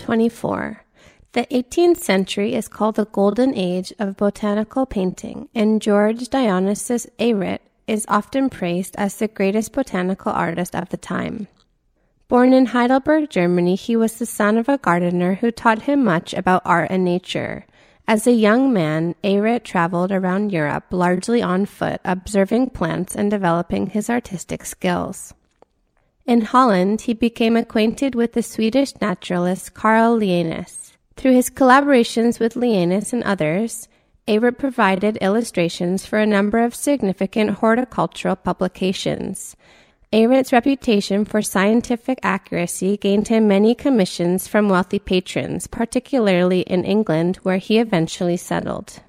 24. The 18th century is called the Golden Age of botanical painting, and George Dionysius Eyrat is often praised as the greatest botanical artist of the time. Born in Heidelberg, Germany, he was the son of a gardener who taught him much about art and nature. As a young man, Eyrat traveled around Europe largely on foot, observing plants and developing his artistic skills. In Holland, he became acquainted with the Swedish naturalist Carl Linnaeus. Through his collaborations with Linnaeus and others, Eyrat provided illustrations for a number of significant horticultural publications. Eyrat's reputation for scientific accuracy gained him many commissions from wealthy patrons, particularly in England, where he eventually settled.